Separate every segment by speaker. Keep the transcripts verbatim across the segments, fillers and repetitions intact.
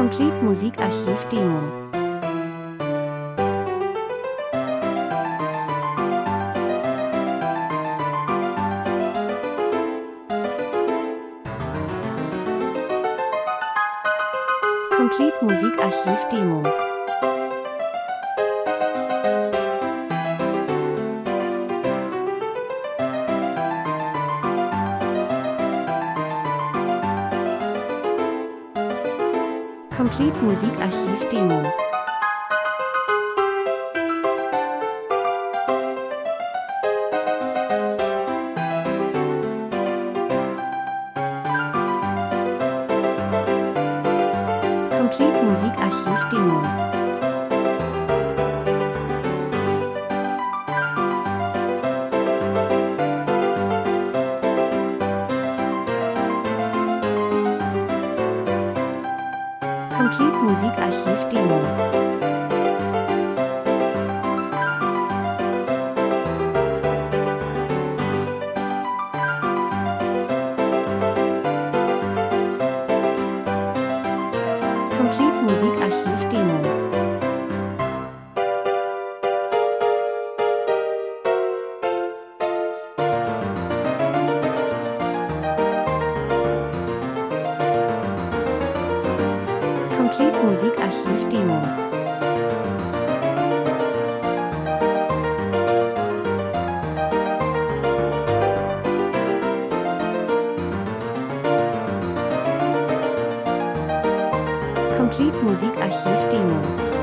Speaker 1: Complete Musikarchiv Demo. Complete Musikarchiv Demo. Complete Musikarchiv Demo. Complete Musikarchiv Demo. Complete Musikarchiv Demo. Complete Musikarchiv Demo. Complete Musikarchiv Demo. Complete Musikarchiv Demo.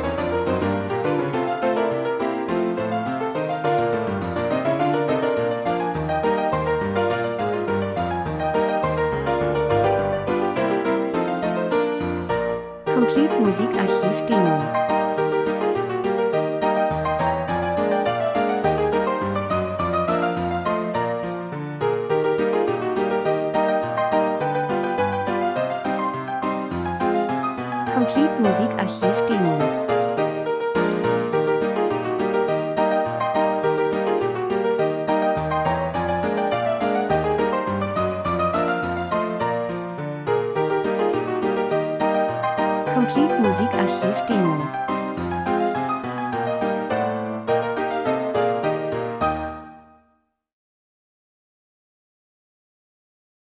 Speaker 1: Complete Musikarchiv Demo. Complete Musikarchiv Demo. Complete Musikarchiv Demo.